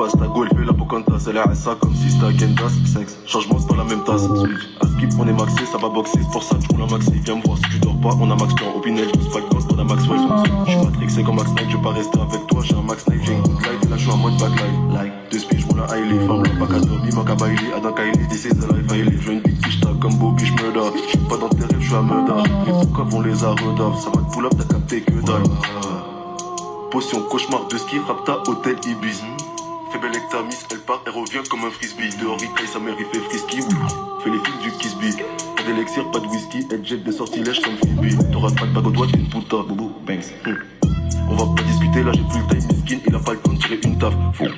passe. Ta go elle fait la Pocahontas. Elle est à ça comme si c'était à Kendas. Sexe, changement c'est pas la même tasse. À skip on est maxé, ça va boxer. C'est pour ça que je roule un maxi. Viens me voir si tu dors pas, on a max plan. Au Pinel, je pas gold, on a max wave. Je suis matrixé comme Max Knight, je vais pas rester avec toi. J'ai un Max Knight, j'ai une good life. Et là je suis en mode back life. Like, deux speed, je roule un Hailey. Femme, la bac à Dobby, manque à Bailey. Adam Kylie, this is the life Hailey. Je veux une big fish tag comme Bobby, je murder. Je suis pas dans tes rêves, je suis à murder. Les pourquoi vont les arredavent. Ça va te pull up, t'as capté que dalle. Potion cauchemar de ski, rapta, hôtel Ibis. Fais belle avec ta miss, elle part, elle revient comme un frisbee. Dehors il caille, sa mère il fait frisky. Fais les films du Kisby. Pas d'élixir, pas de whisky, elle jette des sortilèges comme Phoebe. T'auras pas de bague au doigt, t'es une puta, boubou, banks. On va pas discuter, là j'ai plus le time, miskin. Il a pas le temps de tirer une taf.